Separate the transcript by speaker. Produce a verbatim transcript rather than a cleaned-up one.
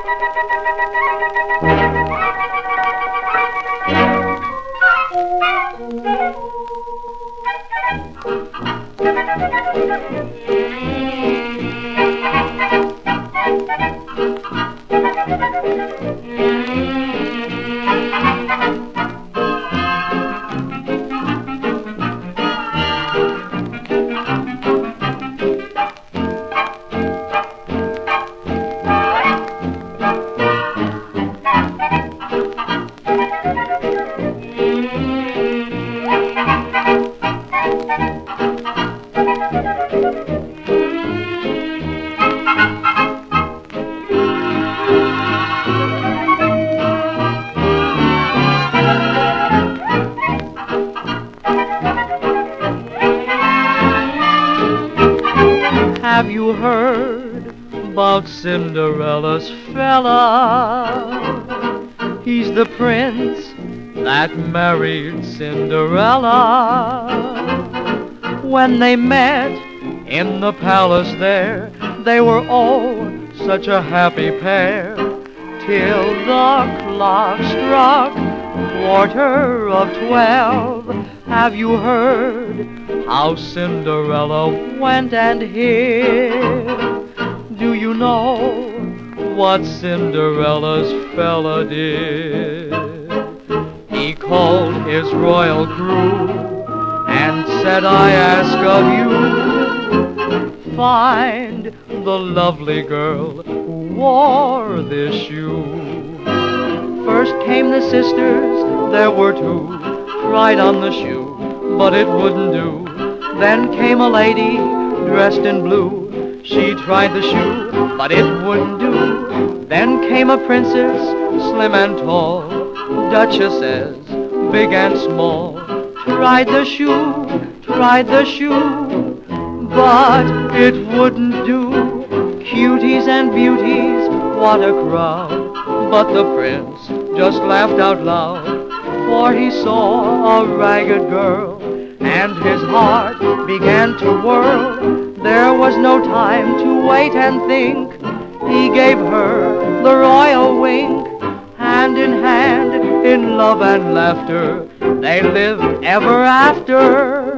Speaker 1: Have you heard about Cinderella's fella? He's the prince that married Cinderella. When they met in the palace there, they were oh such a happy pair, till the clock struck quarter of twelve. Have you heard how Cinderella went and hid? Do you know what Cinderella's fella did? He called his royal crew and said, I ask of you, find the lovely girl who wore this shoe. First came the sisters, there were two, tried on the shoe, but it wouldn't do. Then came a lady dressed in blue. She tried the shoe, but it wouldn't do. Then came a princess, slim and tall, duchesses, big and small. Tried the shoe, tried the shoe, but it wouldn't do. Cuties and beauties, what a crowd. But the prince just laughed out loud, for he saw a ragged girl, and his heart began to whirl. There was no time to wait and think. He gave her the royal wink. Hand in hand, in love and laughter, they lived ever after.